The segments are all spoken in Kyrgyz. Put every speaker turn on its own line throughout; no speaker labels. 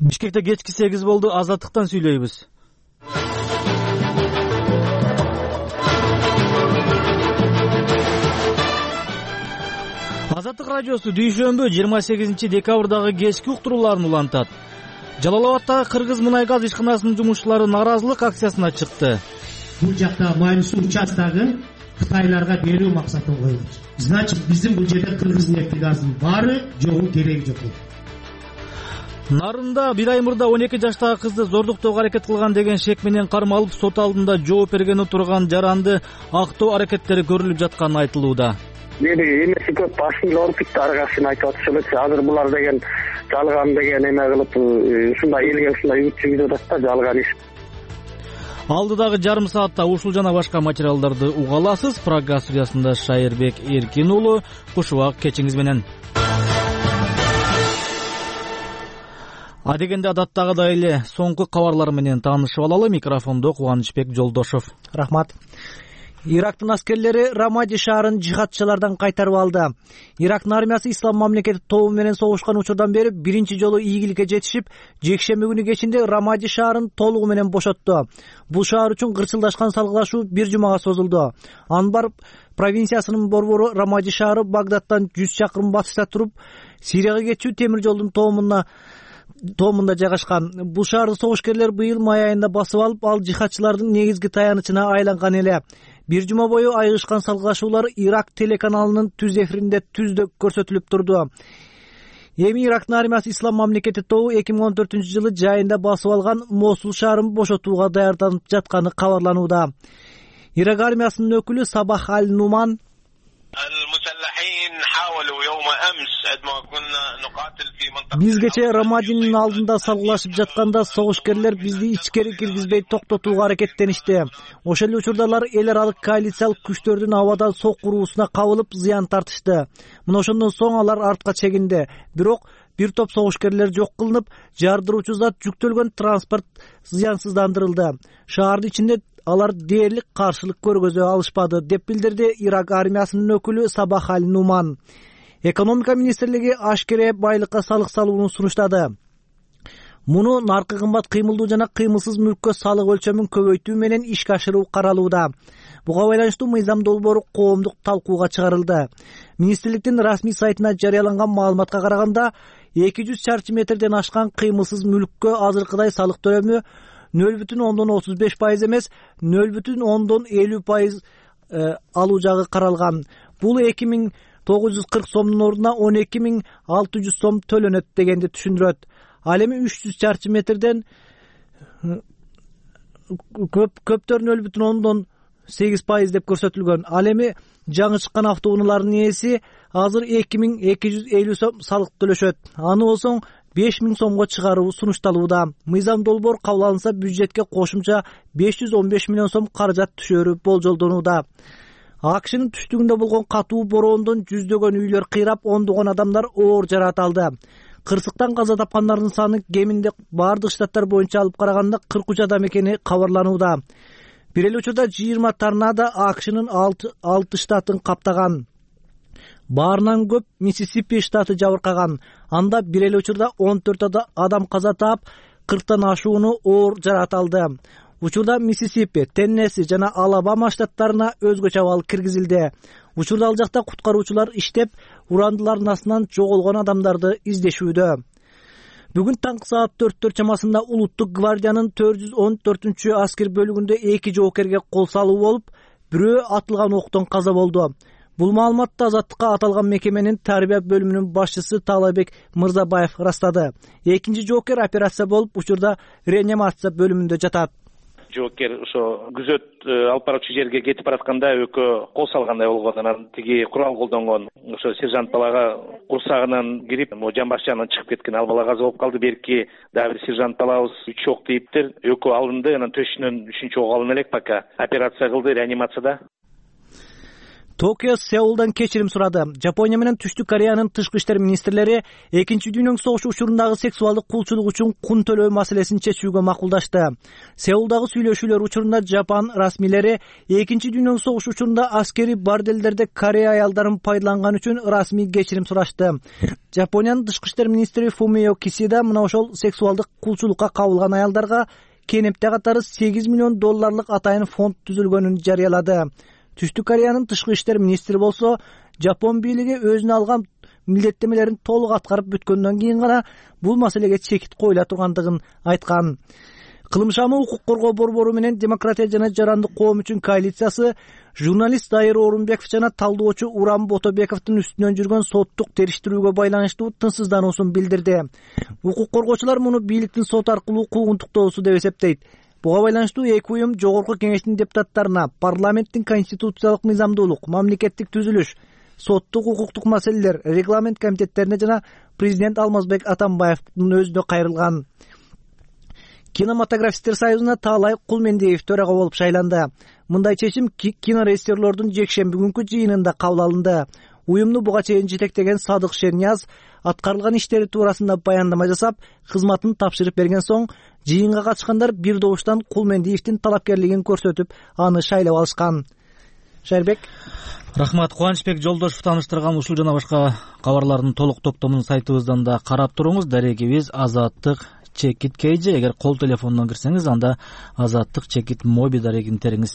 Бишкекте кечки 8 болду. Азаттыктан сүйлөйбүз. Азаттык радиосу дүйшөмбү 28 декабрдагы кечки уктурууларын улантат. Жалал-Абадтагы Кыргыз мунай газ ишканасынын жумушчулары нааразылык акциясына чыкты.
Бул жакта майнусу участогун Кытайларга берүү максатын коюлат. Значит, биздин бул жерде кыргыз нефти газынын баары жогу, кереги жок.
Нарында бир ай мурда 12 жаштагы кызды зордуктоого аракет кылган деген шек менен кармалып сот алдында жооп бергени турган жаранды актоо аракеттери көрүлүп жатканы айтылууда.
Мени эмеси көп башын ооруп кетти, аргасын айтып атышып эле. Азыр булар деген жалган деген эме кылып ушундай элге ушундай үмүт жүргүзүп атат да, жалган иш.
Алдыдагы жарым саатта ушул жана башка материалдарды уга аласыз. Программа студиясында Шайырбек Эркин уулу. Кушубак кечиңиз менен. Адегенде адаттагыдай эле соңку кабарлар менен таанышып алалы. Микрофондо Кубанычбек Жолдошов.
Рахмат. Ирактын аскерлери Рамади шаарын жихадчылардан кайтарып алды. Ирактын армиясы Ислам мамлекети тобу менен согушкан учурдан бери биринчи жолу ийгиликке жетишип, жекшемби күнү кечинде Рамади шаарын толугу менен бошотту. Бул шаар үчүн кырсылдашкан салгылашуу бир жумага созулду. Анбар провинциясынын борбору Рамади шаары Багдадтан 100 чакырым батышта туруп, Сирияга кетчү темир жолдун тоомунда жайгашкан. Бул шаарды согушкерлер быйыл май айында басып алып, ал жихадчылардын негизги таянычына айланган эле. Бир жума бою айгышкан салгылашуулар Ирак телеканалынын түз эфиринде түздө көрсөтүлүп турду. Эми Ирактын армиясы Ислам мамлекети тобу 2014-жылы жайында басып алган Мосул шаарын бошотууга даярданып жатканы кабарланууда. Ирак армиясынын өкүлү Сабах аль-Нуман биз кече Рамадинин алдында салгылашып жатканда согушкерлер бизди ичкери киргизбей токтотууга аракеттеништи. Ошол эле учурда алар эл аралык коалициялык күчтөрдүн абадан сок уруусуна кабылып зыян тартышты. Мына ошондон соң алар артка чегинди. Бирок бир топ согушкерлер жок кылынып, жардыруучу зат жүктөлгөн транспорт зыянсыздандырылды. Шаардын ичинде алар дээрлик каршылык көргөзө алышпады, деп билдирди Ирак армиясынын өкүлү Сабах аль-Нуман. Экономика министрлиги ашкере байлыкка салык салууну сунуштады. Муну наркы кымбат кыймылдуу жана кыймылсыз мүлккө салык өлчөмүн көбөйтүү менен ишке ашыруу каралууда. Буга байланыштуу мыйзам долбоору коомдук талкууга чыгарылды. Министрликтин расмий сайтына жарыяланган маалыматка караганда 200 чарчы метрден ашкан кыймылсыз мүлккө азыркыдай салык төлөмү 0,35% эмес 0,50% алуу жагы каралган. Бул 2940 сомдун ордуна 12600 сом төлөнөт дегенди түшүндүрөт. Ал эми 300 чарчы метрден көптөр 0,8% деп көрсөтүлгөн. Ал эми жаңы чыккан автоунаалардын ээси азыр 2250 сом салык төлөшөт. Аны болсоң 5000 сомго чыгаруу сунушталууда. Мыйзам долбоор кабыл алынса бюджетке кошумча 515 миллион сом каражат түшөрү болжолдонууда. АКШнын түштүгүндө болгон катуу бороондон жүздөгөн үйлөр кыйрап, ондогон адамдар оор жаракат алды. Кырсыктан каза тапкандардын саны кеминде бардык штаттар боюнча алып караганда 43 адам экени кабарланууда. Бир эле учурда 20 торнадо АКШнын 6 штатын каптаган. Баарынан көп Миссисипи штаты жабыркаган. Анда бир эле учурда 14 адам каза таап, 40тан ашууну оор жаракат алды. Учурда Миссисипи, Теннесси жана Алабама штаттарына өзгөчө абал киргизилди. Учурда ал жакта куткаруучулар иштеп, урандылардын астынан жоголгон адамдарды издешүүдө. Бүгүн таңкы саат 4 чамасында Улуттук гвардиянын 414 аскер бөлүгүндө 2 жоокерге кол салуу болуп, бирөө атылган октон каза болду. Бул маалыматты Азаттыкка аталган мекеменин тарбия бөлүмүнүн башчысы Таалайбек Мырзабаев растады. Экинчи жоокер операция болуп, учурда реанимация бөлүмүндө жатат.
Жоокер ошо күзөт алып баруучу жерге кетип баратканда өкө кол салгандай болгон. Анан тиги курал колдонгон ошо сержант балага курсагынан кирип, жамбаш жагынан чыгып кеткен. Ал бала каза болуп калды. Берки дагы бир сержант балабыз 3 ок тийиптир. Өкө алынды, анан төшүнөн 3-чү ок алына элек пока операция кылды реанимацияда.
Токио Сеулдан кечирим сурады. Жапония менен Түштүк Кореянын тышкы иштер министрлери Экинчи дүйнөлүк согуш учурундагы сексуалдык кулчулук үчүн кун төлөө маселесин чечүүгө макулдашты. Сеулдагы сүйлөшүүлөр учурунда Жапон расмийлери Экинчи дүйнөлүк согуш учурунда аскери борделдерде Корея аялдарын пайдаланган үчүн расмий кечирим сурашты. Жапониянын тышкы иштер министри Фумио Кисида мына ошол сексуалдык кулчулукка кабылган аялдарга кенепте катары $8 миллион атайын фонд түзүлгөнүн жарыялады. Түштүк Кореянын тышкы иштер министри болсо, Жапон бийлиги өзүнө алган милдеттемелерин толук аткарып бүткөндөн кийин гана бул маселеге чекит коюла тургандыгын айткан. Кылымшамы укук коргоо борбору менен Демократия жана жарандык коом үчүн коалициясы журналист Дайыр Орунбеков жана талдоочу Урам Ботобековдун үстүнөн жүргөн соттук териштирүүгө байланыштуу тынчсыздануусун билдирди. Укук коргоочулар муну бийликтин сот аркылуу куугунтуктоосу деп эсептейт. Буга байланыштуу эки уюм Жогорку Кеңештин депутаттарына парламенттин конституциялык мыйзамдуулук, мамлекеттик түзүлүш, соттук укуктук маселелер, регламент комитеттерине жана президент Алмазбек Атамбаевдин өзүнө кайрылган. Кинематографисттер союзуна Таалай Кулмендиев төрага болуп шайланды. Мындай чечим кинорежиссерлордун жекшемби күнкү жыйынында кабыл алынды. Уюмду буга чейин жетектеген Садык Шернияз аткарылган иштери туурасында баяндама жасап, кызматын тапшырып берген соң, жыйынга катышкандар бир добуштан Кулмендиевдин талапкерлигин көрсөтүп, аны шайлап алышкан. Шайырбек.
Рахмат. Кубанычбек Жолдошев тааныштырган ушул жана башка кабарлардын толук топтомун сайтыбыздан да карап туруңуз. Дарегибиз Азаттык Чекит KG. Эгер кол телефондон кирсеңиз, анда Азаттык Чекит Моби дарегин териңиз.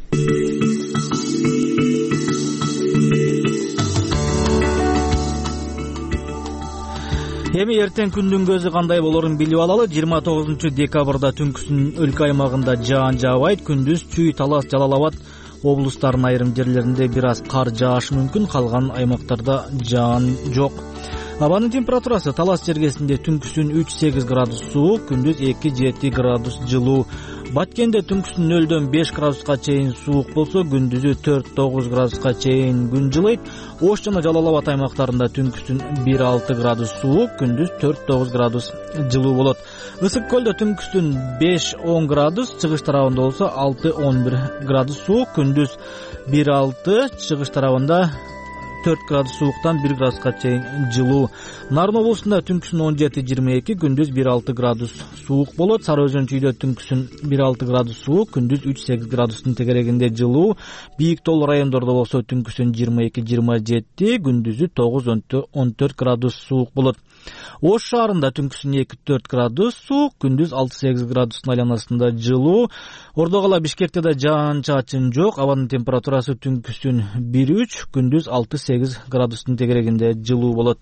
Эми эртең күндүн көзү кандай болорун билип алалы. 29 декабрда түнкүсүн өлкө аймагында жаан жаабайт. Күндүз Чүй, Талас, Жалал-Абад облустарынын айрым жерлеринде бир аз кар жаашы мүмкүн. Калган аймактарда жаан жок. Абанын температурасы Талас жергесинде түнкүсүн 3-8 градус суук, күндүз 2-7 градус жылуу. Баткенде түнкүсүн 0-дөн 5 градуска чейин суук болсо, күндүзү 4-9 градуска чейин күн жылыйт. Ош жана Жалал-Абад аймактарында түнкүсүн 1-6 градус суук, күндүз 4-9 градус жылуу болот. Ысык көлдө түнкүсүн 5-10 градус, чыгыш тарабында болсо 6-11 градус суук, күндүз 1-6, чыгыш тарабында 4 градус сууктан 1 градуска чейин жылуу. Нарын облусунда түнкүсүн 17-22, күндүз 1-6 градус суук болот. Сары Өзөн Чүйдө түнкүсүн 1-6 градус суук, күндүз 3-8 градустун тегерегинде жылуу. Бийик тоол райондордо болсо түнкүсүн 22-27, күндүзү 9-14 градус суук болот. Ош шаарында түнкүсүн 2-4 градус суук, күндүз 6-8 градустун айланасында жылуу. Ордогала Бишкекте да жаан чачын жок. Абанын температурасы түнкүсүн 1-3, күндүз 6-8 градустун тегерегинде жылуу болот.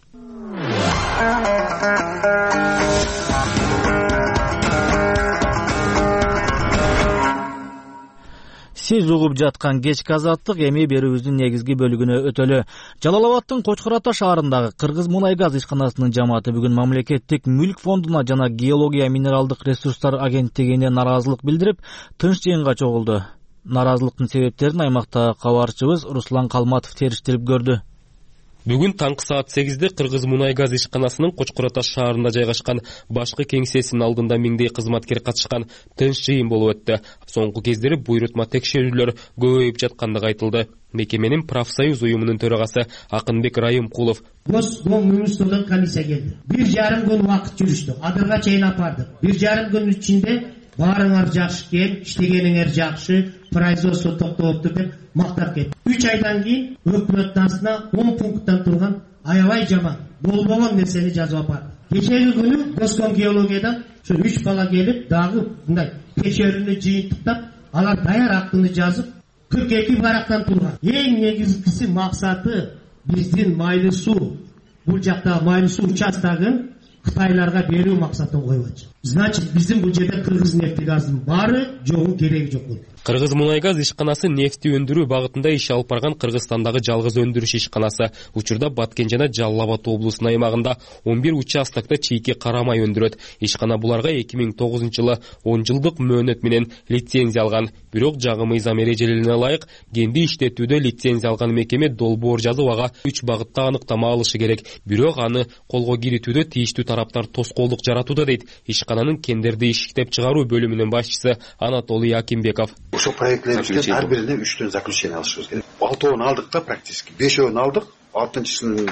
Сиз угуп жаткан кечки азаттык эми берүүбүздүн негизги бөлүгүнө өтөлү. Жалал-Абаддын Кочкор Ата шаарындагы Кыргыз мунай газ ишканасынын жамааты бүгүн мамлекеттик мүлк фондуна жана геология минералдык ресурстар агенттигине нааразылык билдирип, тынч жыйынга чогулду. Нааразылыктын себептерин аймактагы кабарчыбыз Руслан Калматов териштирип көрдү.
Бүгүн таңкы саат 8-де Кыргыз мунай газ ишканасынын Кочкор Ата шаарында жайгашкан башкы кеңсесинин алдында миңдей кызматкер катышкан тынч жыйын болуп өттү. Соңку кездери буйрутма текшерүүлөр көбөйүп жаткандыгы айтылды. Мекеменин профсоюз уюмунун төрагасы Акынбек Райымкулов:
Госмунструктурдан комиссия келди. 1,5 күн убакыт жүрүштү. Адырга чейин апардык. 1,5 күн ичинде баарыңар жакшы экен, иштегениңер жакшы, производство токтоптур деп мактап кетти. 3 айдан кийин өкмөттүн астына 10 пункттан турган аябай жаман болбогон нерсени жазып апарды. Кечеги күнү Госкомгеологиядан 3 бала келип, дагы мындай текшерүүнү жыйынтыктап, алар даяр актыны жазып, 42 барактан турган. Эң негизгиси максаты биздин майлуу суу, бул жакта майлуу суу участогун Кытайларга берүү максатын коюп атышат. Значит, биздин бул жерде Кыргыз нефти газынын баары жогу кереги жок болду.
Кыргыз мунай газ ишканасы нефти өндүрүү багытында иш алып барган Кыргызстандагы жалгыз өндүрүш ишканасы. Учурда Баткен жана Жалал-Абад облусунун аймагында 11 участокто чийки кара май өндүрөт. Ишкана буларга 2009-жылы 10 жылдык мөөнөт менен лицензия алган. Бирок жаңы мыйзам эрежелерине ылайык кенди иштетүүдө лицензия алган мекеме долбоор жазып ага 3 багытта аныктама алышы керек. Бирок аны колго киритүүдө тийиштүү тараптар тоскоолдук жаратууда дейт ишкананын кендерди иштеп чыгаруу бөлүмүнүн башчысы Анатолий Акимбеков.
Ошол проекттерибизден ар бирине 3төн заключение алышыбыз керек. 6-ын алдык да практически. 5-өн алдык. 6-чысынын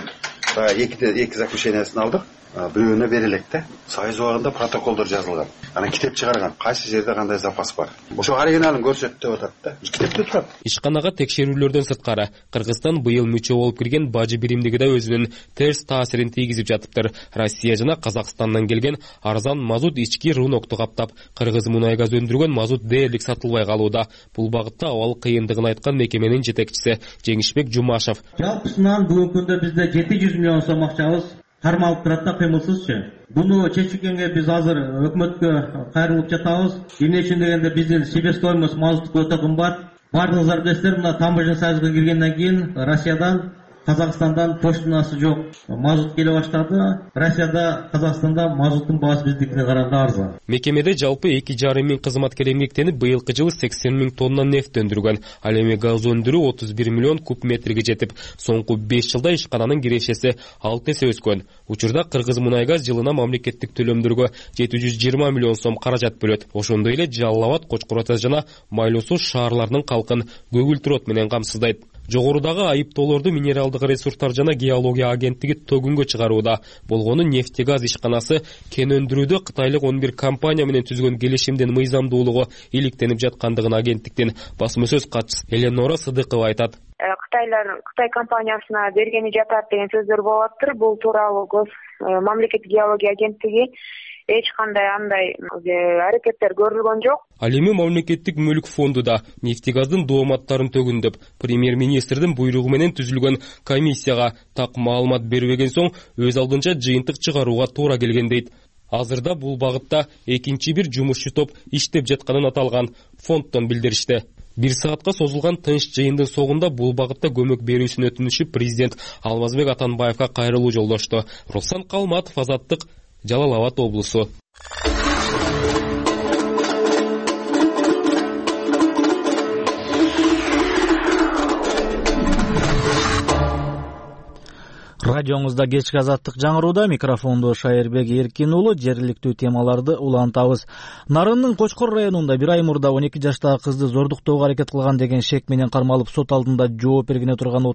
2 заключениясын алдык. Бирөөнө берелек да. Союз убагында протоколдор жазылган. Анан китеп чыгарган. Кайсы жерде кандай запас бар. Ошо оригиналын көрсөт деп атат да. Китепте турат.
Ишканага текшерүүлөрдөн сырткары Кыргызстан быйыл мүчө болуп кирген бажы биримдиги да өзүнүн терс таасирин тийгизип жатыптыр. Россия жана Казакстандан келген арзан мазут ички рунокту каптап, Кыргыз мунай газ өндүргөн мазут дээрлик сатылбай калууда. Бул багытта абал кыйындыгын айткан мекеменин жетекчиси Жеңишбек Жумашев.
Жалпысынан бүгүнкү күндө бизде 700 миллион сом акчабыз кармалып турат да, кыймылсызчы. Буну чечкенге биз азыр өкмөткө кайрылып жатабыз. Эмне үчүн дегенде биздин себестоимость мазутка өтө кымбат. Бардыгыңыздар билесиздер, мына Таможня союзга киргенден кийин Россиядан, Казакстандан поштасы жок. Мазут келе баштады. Россияда, Казакстанда мазуттун баасы биздикине караганда арзан.
Мекемеде жалпы 2,5 миң кызматкер эмгектенип, быйылкы жылы 80 миң тонна нефт өндүргөн. Ал эми газ өндүрүү 31 миллион куб метрге жетип, соңку 5 жылда ишкананын кирешеси 6 эсе өскөн. Учурда Кыргыз мунай газ жылына мамлекеттик төлөмдөргө 720 миллион сом каражат бөлөт. Ошондой эле Жалал Абад, Кочкор Ата жана Майлуу Суу шаарларынын калкын көгүлтүр от менен камсыздайт. Жогорудагы айыптоолорду минералдык ресурстар жана геология агенттиги төгүнгө чыгарууда. Болгону нефтегаз ишканасы кен өндүрүүдө Кытайлык 11 компания менен түзгөн келишимдин мыйзамдуулугу иликтенип жаткандыгын агенттиктин басма сөз катчысы Эленора Сыдыкова айтат.
Кытай компаниясына бергени жатат деген сөздөр болуп атыр. Бул тууралуу мамлекеттик геология агенттиги эч кандай андай аракеттер көрүлгөн жок.
Ал эми мамлекеттик мүлк фонду да нефтегаздын дооматтарын төгүндөп, премьер-министрдин буйругу менен түзүлгөн комиссияга так маалымат бербеген соң өз алдынча жыйынтык чыгарууга туура келген дейт. Азырда бул багытта экинчи бир жумушчу топ иштеп жатканын аталган фонддон билдиришти. 1 саатка созулган тынч жыйындын соңунда бул багытта көмөк берүүсүн өтүнүшүп президент Алмазбек Атамбаевга кайрылуу жолдошту. Руслан Калматов, Азаттык, Жалал Абад облусу.
Радиоңузда кечки Азаттык жаңырууда, микрофондо Шайырбек Эркин уулу. Жергиликтүү темаларды улантабыз. Нарындын Кочкор районунда 1 ай мурда 12 жаштагы кызды зордуктоого аракет кылган деген шек менен кармалып сот алдында жооп бергене турган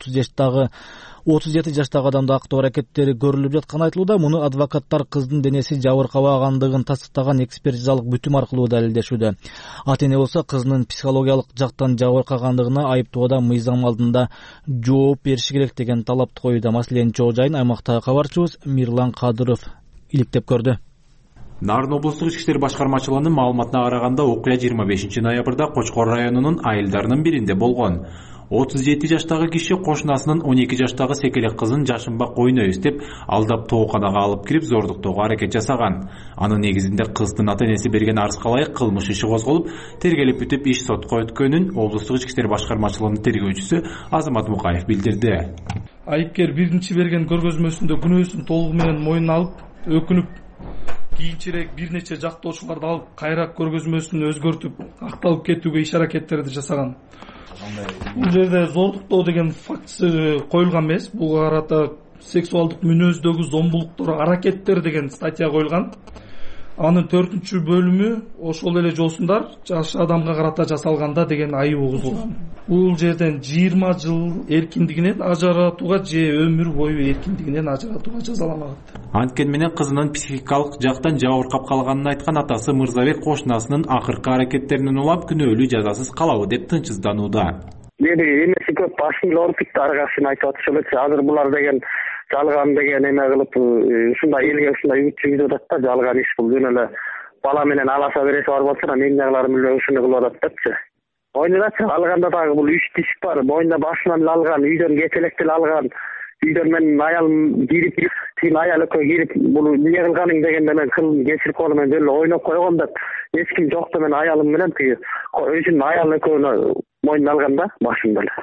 37 жаштагы адамда актоо аракеттери көрүлүп жатканы айтылууда. Муну адвокаттар кыздын денеси жабыркабагандыгын тастыктаган экспертизалык бүтүм аркылуу далилдешүүдө. Ата эне болсо кызынын психологиялык жактан жабыркагандыгына айыптоодо мыйзам алдында жооп бериши керек деген талапты коюуда. Маселенин чоо жайын аймактагы кабарчыбыз Мирлан Кадыров иликтеп көрдү.
Нарын облустук ички иштер башкармачылыгынын маалыматына караганда, окуя 25 ноябрда Кочкор районунун айылдарынын биринде болгон. 37 жаштагы киши кошунасынын 12 жаштагы секелек кызын жашынбак ойнойбуз деп алдап тооканага алып кирип зордуктоого аракет жасаган. Анын негизинде кыздын ата энеси берген арызга ылайык кылмыш иши козголуп, тергелип бүтүп иш сотко өткөнүн облустук ички иштер башкармачылыгынын тергөөчүсү Азамат Мукаев билдирди.
Айыпкер биринчи берген көргөзмөсүндө күнөөсүн толугу менен мойнуна алып, өкүнүп, кийинчерээк бир нече жактоочуларды алып кайра көргөзмөсүн өзгөртүп, акталып кетүүгө иш аракеттерди жасаган. Бул жерде зордуктоо деген фактысы коюлган эмес. Буга карата сексуалдык мүнөздөгү зомбулуктор аракеттер деген статья коюлган. Анын 4-бөлүмү ошол эле жолсундар жаш адамга карата жасалганда деген айып угузулган. Бул жерден 20 жыл эркиндигинен ажыратууга же өмүр бою эркиндигинен ажыратууга жазаланат.
Анткени менен кызынын психикалык жактан жабыркап калганын айткан атасы Мырзабек кошунасынын акыркы аракеттеринен улам күнөөлүү жазасыз калабы деп тынчсызданууда.
Эмеси көп башын ооруп кетти, ары кашын айтып атышып эле. Азыр булар деген жалган деген эме кылып, ушундай элге ушундай үмүт жүргүзүп атат да, жалган иш бул. Жөн эле бала менен аласа береси бар болсо, менин жагларым эле ушуну кылып атат депчи. Ойнодачы алганда дагы бул 3 тиш бар, моюнда башынан эле алган, үйдөн кетелек эле алган. Үйдөн менин аялым кирип, тин аял экөө кирип, бул эмне кылганың дегенде мен кылым кесип колу менен эле ойноп койгом деп, эч ким жокто мен аялым менен тиги өзүнүн аялы экөөнү мойнуна алган да, башында эле.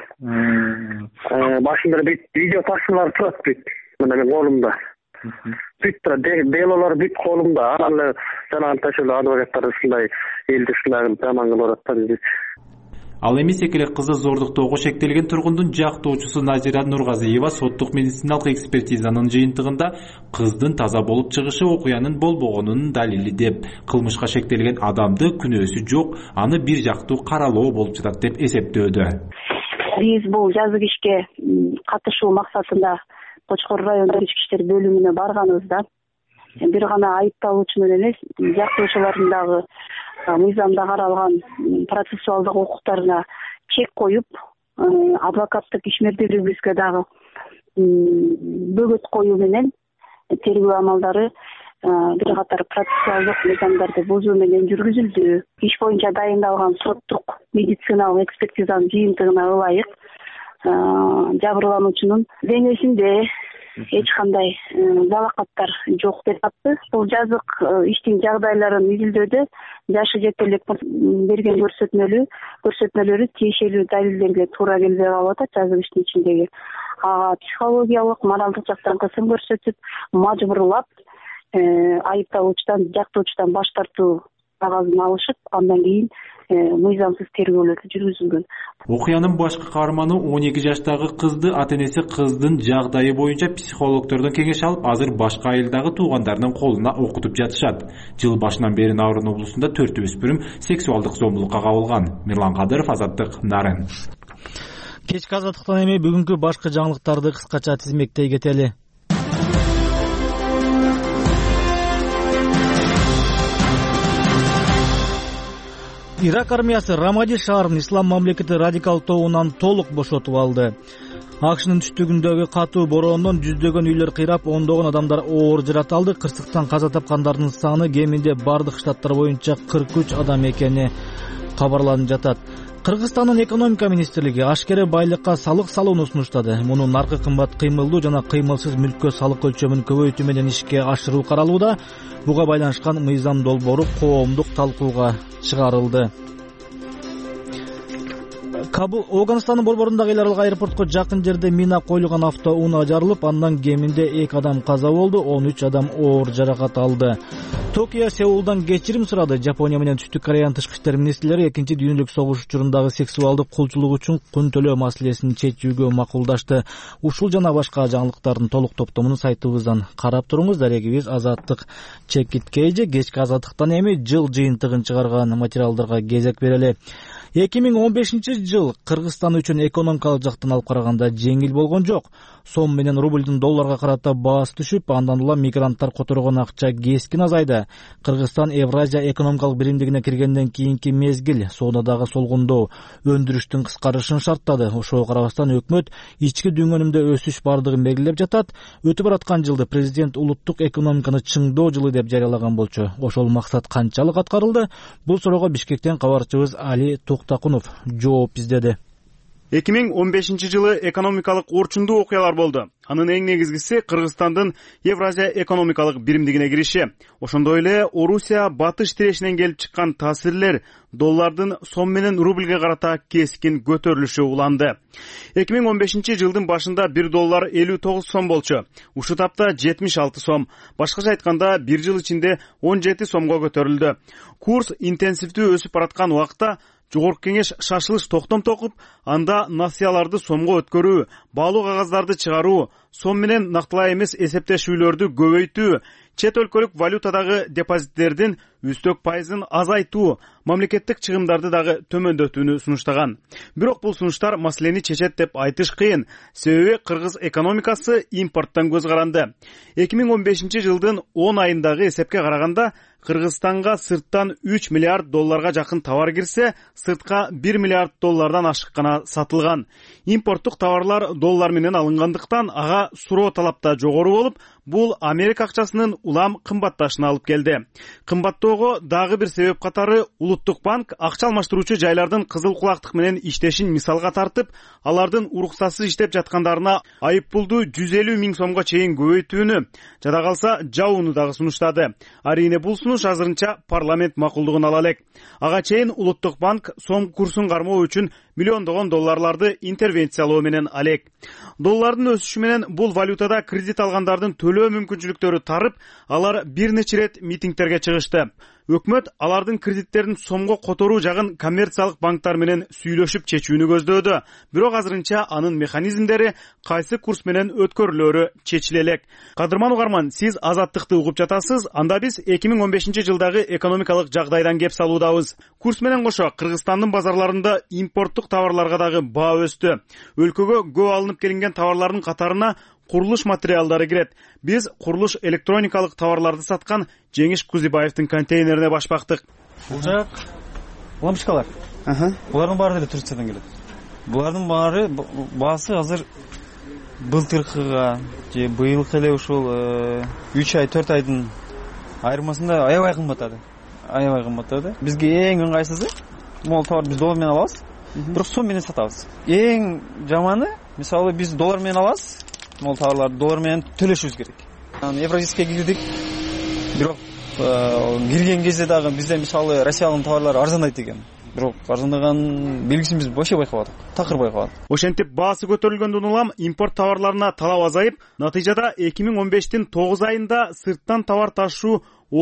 Башында эле видео тасмалар турат бүт. Мына мен колумда. Бүт турат, делолор бүт колумда. Анан жанагынташ эле адвокаттар ушундай элди ушундай жаман кылып атат да.
Ал эми секелек кызды зордуктоого шектелген тургундун жактоочусу Назира Нургазиева соттук медициналык экспертизанын жыйынтыгында кыздын таза болуп чыгышы окуянын болбогонунун далили деп, кылмышка шектелген адамды күнөөсү жок, аны бир жактуу каралоо болуп жатат деп эсептөөдө.
Биз бул жазык ишке катышуу максатында Кочкор райондук ички иштер бөлүмүнө барганыбызда бир гана айыпталуучунун эмес, жактоочулардын дагы мыйзамда каралган процессуалдык укуктарына чек коюп, адвокаттык ишмердүүлүгүбүзгө дагы бөгөт коюу менен тергөө амалдары бир катар процессуалдык мыйзамдарды бузуу менен жүргүзүлдү. Иш боюнча дайындалган соттук медициналык экспертизанын жыйынтыгына ылайык жабырлануучунун денесинде эч кандай жалакаттар жок деп атты. Бул жазык иштин жагдайларын изилдөөдө жашы жете элек берген көрсөтмөлөрү тиешелүү далилдерге туура келбей калып атат. Жазык иштин ичиндеги психологиялык, моралдык жактан кысым көрсөтүп, мажбурлап айыпталуучудан, жактоочудан баш тартуу кагазын алышып, андан кийин мыйзамсыз тергөөлөрдү жүргүзүлгөн.
Окуянын башкы каарманы 12 жаштагы кызды ата-энеси кыздын жагдайы боюнча психологдордон кеңеш алып, азыр башка айылдагы туугандарынын колуна окутуп жатышат. Жыл башынан бери Нарын облусунда 4 өспүрүм сексуалдык зомбулукка кабылган. Мирлан Кадыров, Азаттык, Нарын.
Кечки азаттыктан эми бүгүнкү башкы жаңылыктарды кыскача тизмектей кетели. Ирак армиясы Рамади шаарын ислам мамлекети радикал тобунан толук бошотуп алды. АКШнын түштүгүндөгү катуу бороондон жүздөгөн үйлөр кыйрап, ондогон адамдар оор жаракат алды. Кырсыктан каза тапкандардын саны кеминде бардык штаттар боюнча 43 адам экени кабарланып жатат. Кыргызстандын экономика министрлиги ашкере байлыкка салык салууну сунуштады. Мунун наркы кымбат кыймылдуу жана кыймылсыз мүлккө салык өлчөмүн көбөйтүү менен ишке ашыруу каралууда. Буга байланышкан мыйзам долбоору коомдук талкууга чыгарылды. Кабул Афганистандын борборундагы эл аралык аэропортко жакын жерде мина коюлган автоунаа жарылып, андан кеминде 2 адам каза болду, 13 адам оор жаракат алды. Токио Сеулдан кечирим сурады. Жапония менен Түштүк Кореянын тышкы иштер министрлери 2-дүйнөлүк согуш учурундагы сексуалдык кулчулук үчүн кун төлөө маселесин чечүүгө макулдашты. Ушул жана башка жаңылыктардын толук топтомун сайтыбыздан карап туруңуз. Дарегибиз Азаттык чекиткейже. Кечки азаттыктан эми жыл жыйынтыгын чыгарган материалдарга кезек берели. 2015-жыл Кыргызстан үчүн экономикалык жактан алып караганда жеңил болгон жок. Сом менен рубльдин долларга карата баасы түшүп, андан улам мигранттар которгон акча кескин азайды. Кыргызстан Евразия экономикалык биримдигине киргенден кийинки мезгил соодадагы солгундоо, өндүрүштүн кыскарышын шарттады. Ошого карабастан өкмөт ички дүнгөнүмдө өсүш бардыгын белгилеп жатат. Өтүп бараткан жылды президент улуттук экономиканы чыңдоо жылы деп жарыялаган болчу. Ошол максат канчалык аткарылды? Бул суроого Бишкектен кабарчыбыз Али Токтакунов жооп издеди.
2015-жылы экономикалык орчундуу окуялар болду. Анын эң негизгиси Кыргызстандын Евразия экономикалык биримдигине кириши. Ошондой эле Орусия батыш тирешинен келип чыккан таасирлер доллардын сом менен рубльге карата кескин көтөрүлүшү уланды. 2015-жылдын башында 1 доллар 59 сом болчу. Ушул тапта 76 сом. Башкача айтканда 1 жыл ичинде 17 сомго көтөрүлдү. Курс интенсивдүү өсүп бараткан убакта Жогорку кеңеш шашылыш токтом токуп, анда насыяларды сомго өткөрүү, баалуу кагаздарды чыгаруу, сом менен нактылай эмес эсептешүүлөрдү көбөйтүү, чет өлкөлүк валютадагы депозиттердин үстөк пайызын азайтуу, мамлекеттик чыгымдарды дагы төмөндөтүүнү сунуштаган. Бирок бул сунуштар маселени чечет деп айтыш кыйын, себеби кыргыз экономикасы импорттон көз каранды. 2015-жылдын 10 айындагы эсепке караганда Кыргызстанга сырттан 3 миллиард долларга жакын товар кирсе, сыртка 1 миллиард доллардан ашык гана сатылган. Импорттук товарлар доллар менен алынгандыктан ага суроо талапта жогору болуп, бул Америка акчасынын улам кымбатташына алып келди. Кымбаттоого дагы бир себеп катары Улуттук банк акча алмаштыруучу жайлардын кызыл кулактык менен иштешин мисалга тартып, алардын уруксатсыз иштеп жаткандарына айыппулду 150 миң сомго чейин көбөйтүүнү, жада калса жабууну дагы сунуштады. Арийне бул сунуш азырынча парламент макулдугун ала элек. Ага чейин Улуттук банк сом курсун кармоо үчүн миллиондогон долларларды интервенциялоо менен алек. Доллардын өсүшү менен бул валютада кредит алгандардын төлөө мүмкүнчүлүктөрү тарып, алар бир нече рет митингтерге чыгышты. өкмөт алардын кредиттерин сомго которуу жагын коммерциялык банктар менен сүйлөшүп чечүүнү көздөөдө. Бирок азырынча анын механизмдери кайсы курс менен өткөрүлөөрү чечиле элек. Кадырман угарман, сиз Азаттыкты угуп жатасыз. Анда биз 2015-жылдагы экономикалык жагдайдан кеп салуудабыз. Курс менен кошо Кыргызстандын базарларында импорттук товарларга дагы баа өстү. Өлкөгө көп алынып келинген товарлардын катарына курулуш материалдары кирет. Биз курулуш электроникалык товарларды саткан Жеңиш Кузибаевдин контейнерине башпактык.
Бул жак лампочкалар. Булардын баары деле Турциядан келет. Булардын баары баасы азыр былтыркыга же быйылкы эле ушул 3 ай 4 айдын айырмасында аябай кымбаттады. Бизге эң ыңгайсызы могул товар биз доллар менен алабыз, бирок сом менен сатабыз. Эң жаманы, мисалы биз доллар менен алабыз, могул товарларды доллар менен төлөшүбүз керек. Евразийскийге кирдик, бирок кирген кезде дагы бизде мисалы Россиянын товарлары арзандайт экен. Бирок арзандаган белгисин биз вообще байкабадык, такыр байкабадык.
Ошентип баасы көтөрүлгөндөн улам импорт товарларына талап азайып, натыйжада 2015-тин 9 айында сырттан товар ташуу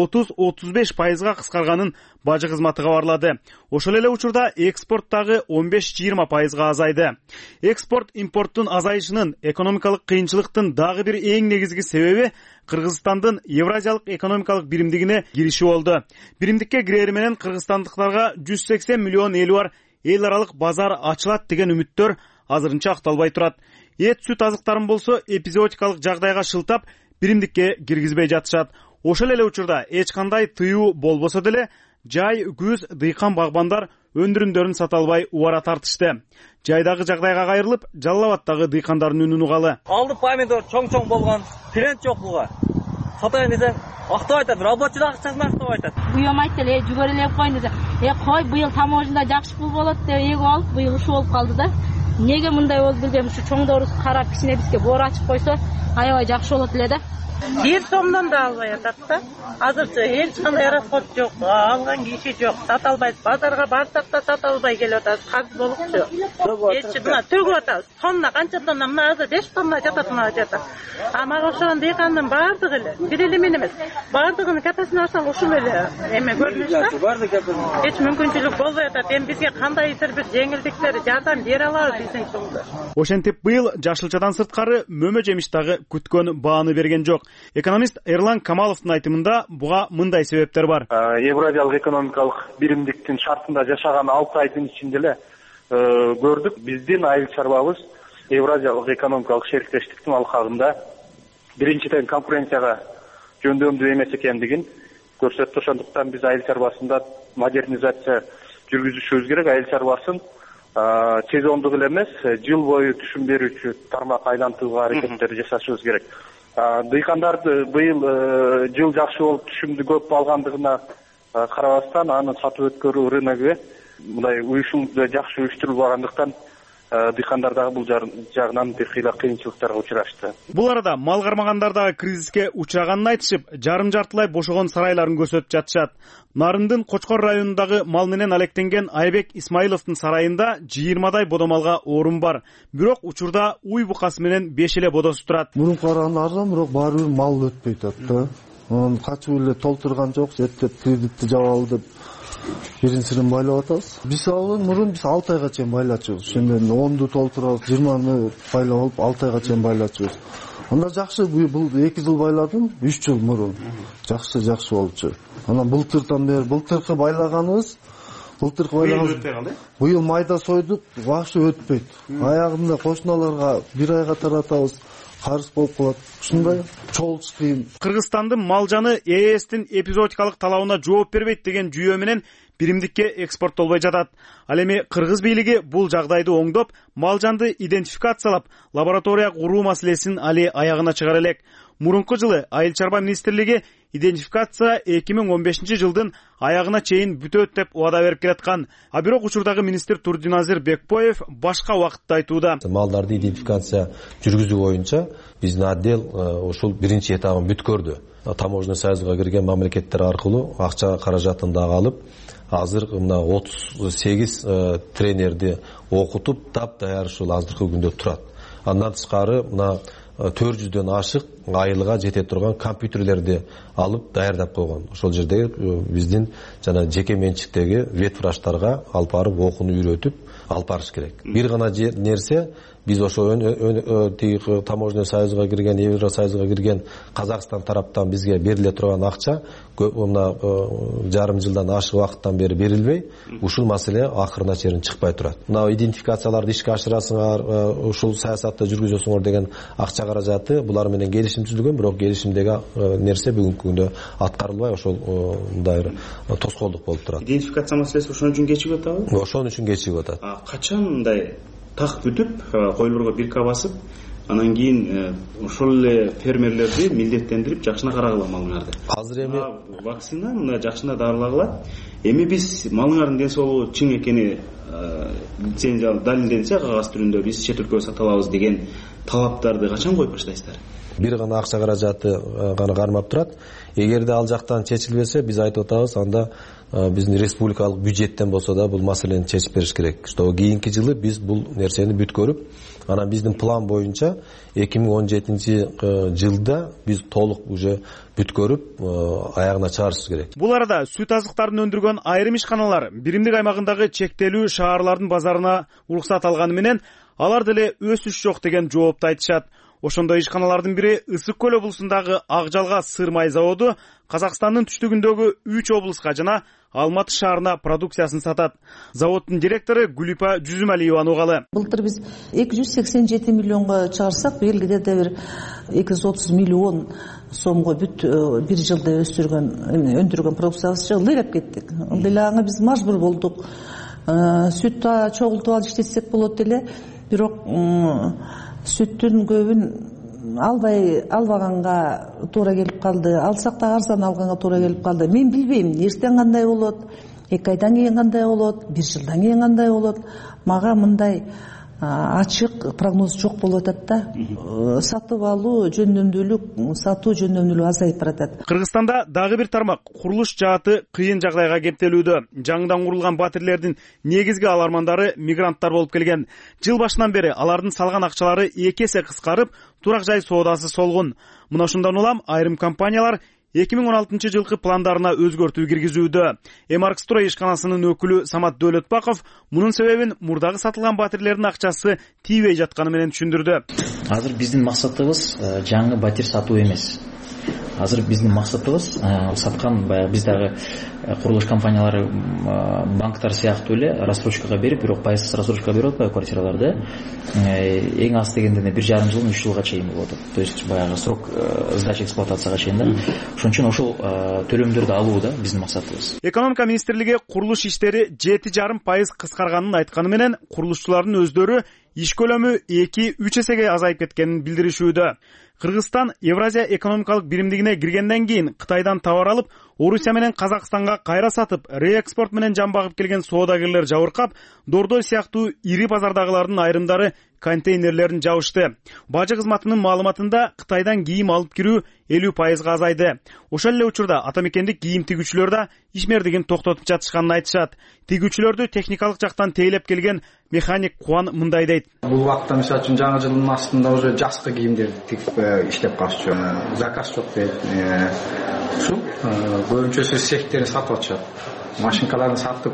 30-35% кыскарганын бажы кызматы кабарлады. Ошол эле учурда экспорт дагы 15-20% азайды. Экспорт импорттун азайышынын экономикалык кыйынчылыктын дагы бир эң негизги себеби Кыргызстандын Евразиялык экономикалык биримдигине кириши болду. Биримдикке кирери менен кыргызстандыктарга 180 миллион эли бар эл аралык базар ачылат деген үмүттөр азырынча акталбай турат. Эт сүт азыктарын болсо эпизодикалык жагдайга шылтап биримдикке киргизбей жатышат. Ошол эле учурда эч кандай тыюу болбосо деле жай күз дыйкан багбандар өндүрүмдөрүн сата албай убара тартышты. Жайдагы жагдайга кайрылып, Жалал Абадтагы дыйкандардын үнүн угалы.
Алды помидор чоң-чоң болгон, клиент жок буга. Сатайын десең, актап айтат, рабочий акчасын актап айтат.
Буюм айтты эле, жүгөр эле коюн десе, кой, быйыл таможняда жакшы пул болот деп эгип алып, быйыл ушул болуп калды да. Неге мындай болду билбейм, ушу чоңдорубуз карап кичине бизге боор ачып койсо, аябай жакшы болот эле да.
1 сомдон да албай атат да. Азырча эч кандай расход жок, алган киши жок, сата албайт. Базарга барсак да сата албай келип атат. Каз болупчу. Эч мына төгүп атабыз. Тонна канча тонна, мына азыр 5 тонна жатат, мына жатат. Мага ошон дыйкандын баардыгы эле, бир эле мен эмес. Баардыгынын капасын алсаң ушул эле эме көрүнүш да. Эч мүмкүнчүлүк болбой атат. Эми бизге кандайдыр бир жеңилдиктер, жардам бере алабыз десең чоңдор.
Ошентип быйыл жашылчадан сырткары мөмө жемиш дагы күткөн бааны берген жок. Экономист Эрлан Камаловдун айтымында буга мындай себептер бар.
Евразиялык экономикалык биримдиктин шартында жашаган 6 айдын ичинде эле көрдүк, биздин айыл чарбабыз Евразиялык экономикалык шериктештиктин алкагында биринчиден конкуренцияга жөндөмдүү эмес экендигин көрсөттү. Ошондуктан биз айыл чарбасында модернизация жүргүзүшүбүз керек. Айыл чарбасын сезондук эле эмес, жыл бою түшүм берүүчү тармак айлантууга аракеттер жасашыбыз керек. Дыйкандарды быйыл жыл жакшы болуп түшүмдү көп алгандыгына карабастан аны сатып өткөрүү рыногу мындай уюшумда жакшы уюштурулбагандыктан дыйкандар дагы бул жагынан бир кыйла кыйынчылыктарга учурашты.
Бул арада мал кармагандар дагы кризиске учураганын айтышып, жарым-жартылай бошогон сарайларын көрсөтүп жатышат. Нарындын Кочкор районундагы мал менен алектенген Айбек Исмаиловдун сарайында 20дай бодомалга орун бар. Бирок учурда уй букасы менен 5 эле бодосу турат.
Мурунку караганда арзан, бирок баары бир мал өтпөй атат да. Анан качып эле толтурган жок, эптеп кредитти жабалы деп биринчисин байлап атабыз. Биз мурун 6 айга чейин байлачубуз. Ошондон 10ду толтуруп, 20ны байлап алып 6 айга чейин байлачубуз. Анда жакшы, бул 2 жыл байладым, 3 жыл мурун. Жакшы болчу. Анан былтырдан бери былтыркы байлаганыбыз, быйыл майда сойдук, вообще өтпөйт. Аягында кошуналарга 1 айга таратабыз. Карыз болуп калат. Ушундай чогулуш кыйын.
Кыргызстандын мал жаны ЭЭСтин эпизодикалык талабына жооп бербейт деген жүйө менен биримдикке экспорттолбой жатат. Ал эми кыргыз бийлиги бул жагдайды оңдоп, мал жанды идентификациялап, лаборатория куруу маселесин али аягына чыгара элек. Мурунку жылы Айыл чарба министрлиги идентификация 2015-жылдын аягына чейин бүтөт деп убада берип келаткан. А бирок учурдагы министр Турдиназир Бекбоев башка убакытта айтууда.
Малдарды идентификация жүргүзүү боюнча биздин отдел ушул биринчи этабын бүткөрдү. Таможня союзга кирген мамлекеттер аркылуу акча каражатын дагы алып, азыр мына 38 тренерди окутуп, таптаяр ушул азыркы күндө турат. Андан тышкары мына 400дөн ашык айылга жете турган компьютерлерди алып даярдап койгон. Ошол жердеги биздин жана жеке менчиктеги ветврачтарга алып барып окууну үйрөтүп алып барыш керек. Бир гана нерсе, биз ошо таможенный союзга кирген, Евросоюзга кирген Казакстан тараптан бизге бериле турган акча мына жарым жылдан ашык убакыттан бери берилбей, ушул маселе акырына чейин чыкпай турат. Мына идентификацияларды ишке ашырасыңар, ушул саясатты жүргүзөсүңөр деген акча каражаты булар менен келишим түзүлгөн, бирок келишимдеги нерсе бүгүнкү күндө аткарылбай, ошол мындай тоскоолдук болуп турат.
Идентификация маселеси ошон үчүн кечигип атабы?
Ошон үчүн кечигип атат.
Качан мындай так бүтүп, койлорго бирка басып, анан кийин ошол эле фермерлерди милдеттендирип жакшына карагыла малыңарды.
Азыр эми
вакцина мына жакшына дарылагыла. Эми биз малыңардын ден соолугу чың экени лицензия далилденсе кагаз түрүндө биз чет өлкөгө сата алабыз деген талаптарды качан коюп баштайсыздар?
Бир гана акча каражаты гана кармап турат. Эгерде ал жактан чечилбесе, биз айтып атабыз, анда биздин республикалык бюджеттен болсо да бул маселени чечип бериш керек. Что кийинки жылы биз бул нерсени бүткөрүп, анан биздин план боюнча 2017 жылда биз толук уже бүткөрүп аягына чыгарышыбыз керек.
Бул арада сүт азыктарын өндүргөн айрым ишканалар биримдик аймагындагы чектелүү шаарлардын базарына уруксат алганы менен алар деле өсүш жок деген жоопты айтышат. Ошондой ишканалардын бири Ысык көл облусундагы Ак Жалга сыр май заводу Казакстандын түштүгүндөгү 3 облуска жана Алматы шаарына продукциясын сатат. Заводдун директору Гүлипа Жүзүмалиева угалы.
Былтыр биз 287 миллионго чыгарсак, быйыл кедеде бир 230 миллион сомго бир жылда өндүргөн продукциябызды ылдыйлап кеттик. Ылдыйлаганга биз мажбур болдук. Сүт чогултуп алып иштетсек болот эле, бирок сүттүн көбүн албаганга туура келип калды. Алсак да арзан алганга туура келип калды. Мен билбейм, эртең кандай болот, 2 айдан кийин кандай болот, 1 жылдан кийин кандай болот. Мага мындай ачык прогноз жок болуп атат да. Сатып алуу жөндөмдүүлүк, сатуу жөндөмдүүлүгү азайып баратат.
Кыргызстанда дагы бир тармак курулуш жааты кыйын жагдайга кептелүүдө. Жаңыдан курулган батирлердин негизги алармандары мигранттар болуп келген. Жыл башынан бери алардын салган акчалары 2 эсе кыскарып, турак жай соодасы солгун. Мына ошондон улам айрым компаниялар 2016 жылкы пландарына өзгөртүү киргизүүдө. Эмаркстрой ишканасынын өкүлү Самат Дөөлөтбаков мунун себебин мурдагы сатылган батирлердин акчасы тийбей жатканы менен түшүндүрдү.
Азыр биздин максатыбыз жаңы батир сатуу эмес. Азыр биздин максатыбыз саткан биздагы курулуш компаниялары банктар сыяктуу эле рассрочкага берип, бирок пайызсыз рассрочкага берип атпайбы квартираларды. Эң аз дегенде 1,5 жылдан 3 жылга чейин болуп атат. То есть баягы срок сдача эксплуатацияга чейин да. Ошон үчүн ошол төлөмдөрдү алуу да биздин максатыбыз.
Экономика министрлиги курулуш иштери 7,5% кыскарганын айтканы менен курулушчулардын өздөрү иш көлөмү 2-3 эсеге азайып кеткенин билдиришүүдө. Кыргызстан Евразия экономикалык биримдигине киргенден кийин Кытайдан товар алып, Орусия менен Казакстанга кайра сатып, реэкспорт менен жан багып келген соодагерлер жабыркап, Дордой сыяктуу ири базардагылардын айрымдары контейнерлерин жабышты. Бажы кызматынын маалыматында Кытайдан кийим алып кирүү 50% азайды. Ошол эле учурда атамекендик кийим тигүүчүлөр да ишмердигин токтотуп жатышканын айтышат. Тигүүчүлөрдү техникалык жактан тейлеп келген механик Куан мындай дейт.
Бул убакта мисалы үчүн жаңы жылдын астында уже жазкы кийимдерди тигип иштеп калышчу. Заказ жок дейт. Ушул көбүнчөсү сехтерин сатып атышат. Машинкаларын сатып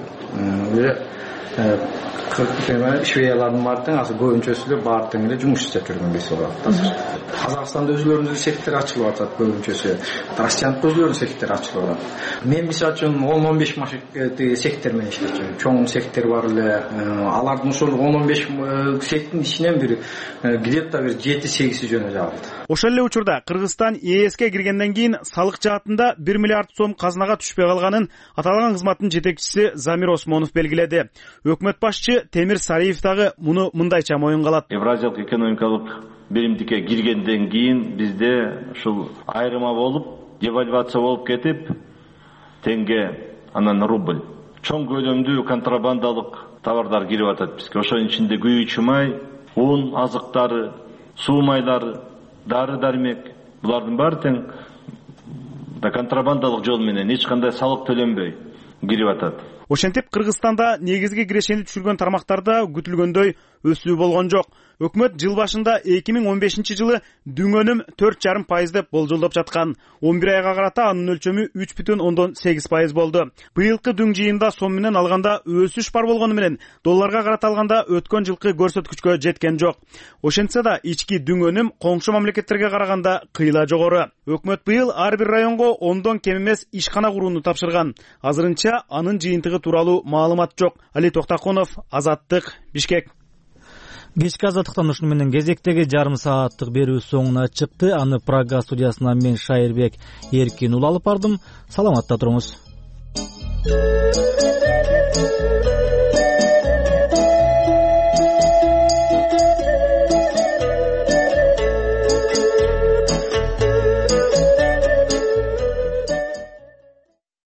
швеялардын баардыгы азыр көбүнчөсү баары тең эле жумуш иштеп жүргөн биз убакта. Казакстанда өзүлөрүнүн сектори ачылып атат көбүнчөсү. Россиянын өзүлөрүнүн сектори ачылып атат. Мен мисалы үчүн 10-15 сектор менен иштечүмүн. Чоң сектор бар эле. Алардын ошол 10-15 сектордун ичинен бир где-то бир 7-8 жөнү жабылды.
Ошол эле учурда Кыргызстан ЕСке киргенден кийин салык жаатында 1 миллиард сом казынага түшпөй калганын аталган кызматтын жетекчиси Замир Осмонов белгиледи. Өкмөт башчы Темир Сариев дагы муну мындайча моюнга алат.
Евразиялык экономикалык биримдикке киргенден кийин бизде ушул айрыма болуп, девальвация болуп кетип, теңге анан рубль. Чоң көлөмдүү контрабандалык товарлар кирип атат бизге. Ошонун ичинде күйүүчү май, ун азыктары, суу майлары, дары-дармек, булардын баары тең контрабандалык жол менен эч кандай салык төлөнбөй кирип атат.
Ошентип Кыргызстанда негизги кирешени түшүргөн тармактарда күтүлгөндөй өсүү болгон жок. Өкмөт жыл башында 2015 жылы дүң өнүм 4,5% деп болжолдоп жаткан. 11 айга карата анын өлчөмү 3,8% болду. Быйылкы дүң жыйында сом менен алганда өсүш бар болгону менен долларга карата алганда өткөн жылкы көрсөткүчкө жеткен жок. Ошентсе да ички дүң өнүм коңшу мамлекеттерге караганда кыйла жогору. Өкмөт быйыл ар бир районго 10дон кем эмес ишкана курууну тапшырган. Азырынча анын жыйынтыгы тууралуу маалымат жок. Али Токтакунов, Азаттык, Бишкек.
Кечки азаттыктан ушуну менен кезектеги жарым сааттык берүү соңуна чыкты. Аны Прага студиясынан мен Шайырбек Эркин ул алып бардым. Саламатта туруңуз.